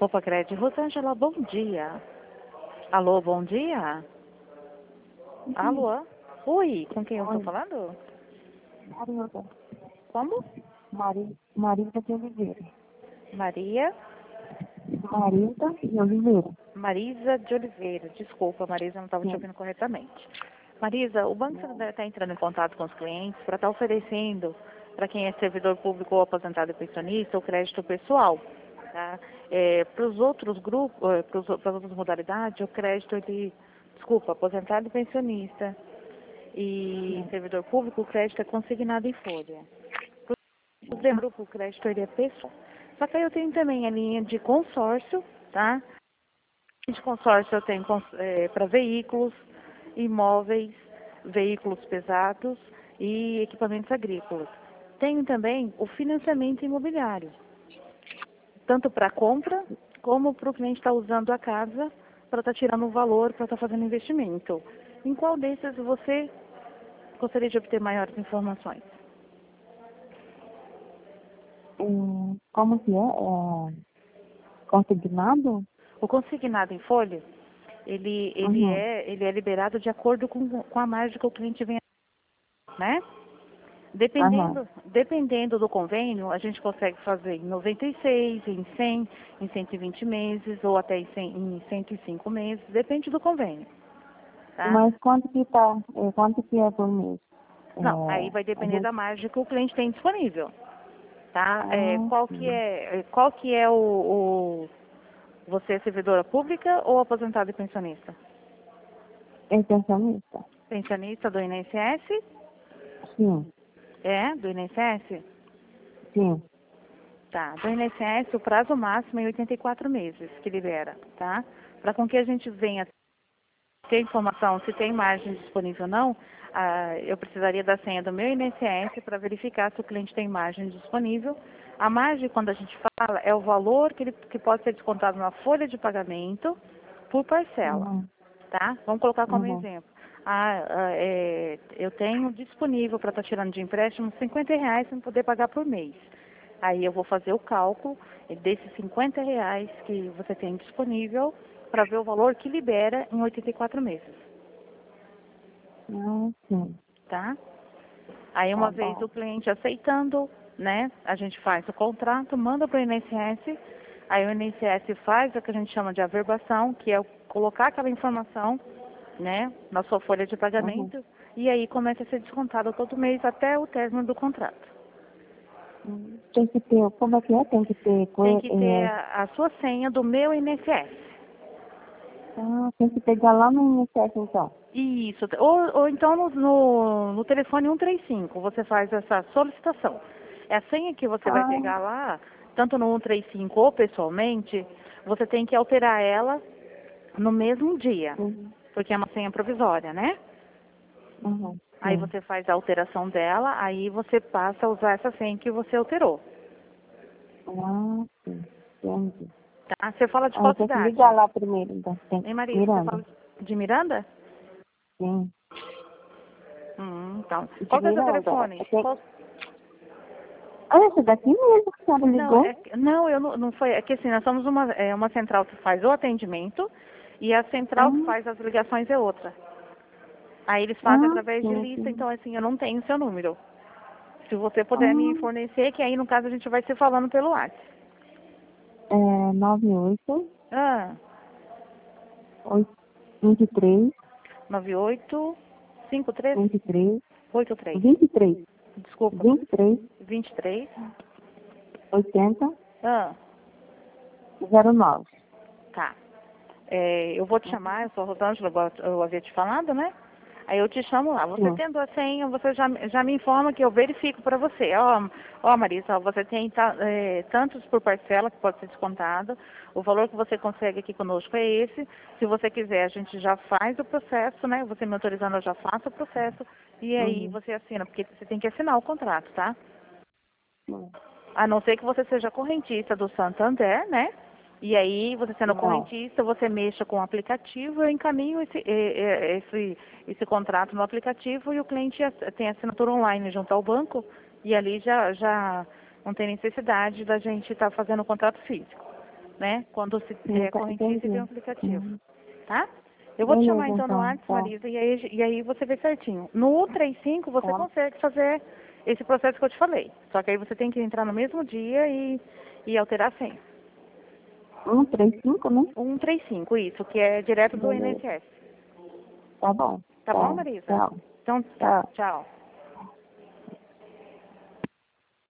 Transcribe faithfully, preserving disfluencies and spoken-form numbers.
Opa, Cred. Rosângela, bom dia. Alô, bom dia. Alô? Oi, com quem eu estou Oi, falando? Marilda. Como? Mari, Marilda de Oliveira. Maria Marilda de Oliveira. Marisa de Oliveira. Desculpa, Marisa, eu não estava te Sim. ouvindo corretamente. Marisa, o Banco Não. Santander está entrando em contato com os clientes para estar oferecendo para quem é servidor público ou aposentado e pensionista o crédito pessoal. Tá? É, para os outros grupos, para as outras modalidades, o crédito, ele, desculpa, aposentado e pensionista e Sim. servidor público, o crédito é consignado em folha. Para o grupo, o crédito ele é pessoal. Só que aí eu tenho também a linha de consórcio, tá? De consórcio eu tenho é, para veículos, imóveis, veículos pesados e equipamentos agrícolas. Tenho também o financiamento imobiliário, tanto para compra como para o cliente estar usando a casa para estar tirando o valor, para estar fazendo investimento. Em qual desses você gostaria de obter maiores informações? Hum, como que é? É consignado? O consignado em folha, ele, ele, Uhum. é, ele é liberado de acordo com, com a margem que o cliente vem, né? Aham. Dependendo, dependendo do convênio, a gente consegue fazer em noventa e seis, em cem, em cento e vinte meses ou até em, cem, em cento e cinco meses, depende do convênio, tá? Mas quanto que tá? É, quanto que é por mês? Não, aí vai É, a depender da gente... margem que o cliente tem disponível, tá? É, Ah, qual que sim. é, qual que é o, o você é servidora pública ou aposentado e pensionista? É pensionista? Pensionista do I N S S? Sim. É, do I N S S? Sim. Tá. Do I N S S, o prazo máximo é oitenta e quatro meses que libera, tá? Para com que a gente venha ter informação se tem margem disponível ou não, ah, eu precisaria da senha do meu I N S S para verificar se o cliente tem margem disponível. A margem, quando a gente fala, é o valor que, ele, que pode ser descontado na folha de pagamento por parcela, Uhum. tá? Vamos colocar como Uhum. exemplo. Ah, ah, é, eu tenho disponível para estar tirando de empréstimo cinquenta reais para poder pagar por mês. Aí eu vou fazer o cálculo desses cinquenta reais que você tem disponível para ver o valor que libera em oitenta e quatro meses, Ah, sim. tá? Aí Tá uma vez bom. o cliente aceitando, né, a gente faz o contrato, manda para o I N S S, aí o I N S S faz o que a gente chama de averbação, que é colocar aquela informação, né, na sua folha de Uhum. pagamento, e aí começa a ser descontado todo mês até o término do contrato. Hum. Tem que ter, como é que é? Tem que ter, Tem coi- que ter é, a, a sua senha do meu I N S S. ah, tem que pegar lá no I N S S então. Isso. Ou, ou então no, no, no telefone cento e trinta e cinco você faz essa solicitação. É a senha que você vai Ah, pegar lá, tanto no cento e trinta e cinco ou pessoalmente, você tem que alterar ela no mesmo dia, uhum, porque é uma senha provisória, né? uhum, Aí sim. você faz a alteração dela, aí você passa a usar essa senha que você alterou, Ah, sim. Entendi. tá? Você fala de Ah, qual eu tenho que ligar cidade? lá primeiro, então. Tem Hein, Marisa? Você Miranda. fala de Miranda? Sim. Hum, então. De Qual que é o seu Miranda. telefone? Eu tenho... Qual- Ah, esse daqui mesmo que a senhora Não, ligou? é, que- não, eu não, não foi. É que assim, nós somos uma, é, uma central que faz o atendimento e a central que Ah, faz as ligações é outra. Aí eles fazem ah, através de sim, lista, sim. então assim, eu não tenho seu número. Se você puder me Ah, fornecer, que aí no caso a gente vai se falando pelo WhatsApp. é nove oito Ah, oito vinte e três nove oito cinco três vinte e três oito três. vinte e três Desculpa, vinte e três vinte e três. oitenta Ah, zero nove. tá. É, eu vou te chamar, eu sou a Rosângela, igual eu havia te falado, né? Aí eu te chamo lá. Você Sim. tendo a senha, você já, já me informa que eu verifico para você. Ó, ó, Marisa, ó, você tem ta- é, tantos por parcela que pode ser descontado. O valor que você consegue aqui conosco é esse. Se você quiser, a gente já faz o processo, né? Você me autorizando, eu já faço o processo. E aí Uhum. você assina, porque você tem que assinar o contrato, tá? Sim. A não ser que você seja correntista do Santander, né? E aí, você sendo Não. correntista, você mexa com o aplicativo, eu encaminho esse, eh, eh, esse, esse contrato no aplicativo e o cliente ass- tem assinatura online junto ao banco e ali já, já não tem necessidade da gente estar fazendo o contrato físico. né? Quando se Sim, é, tá, correntismo e entendi. tem um aplicativo, Uhum. tá? Eu vou te Beleza, chamar então no então, WhatsApp, tá. Marisa, e aí, e aí você vê certinho. No cento e trinta e cinco você Tá. consegue fazer esse processo que eu te falei. Só que aí você tem que entrar no mesmo dia e, e alterar a senha. um, três, cinco, né? cento e trinta e cinco, isso, que é direto do Beleza. I N S S. Tá bom. Tá Tá. bom, Marisa? Tchau. Então tá, Tchau. tchau.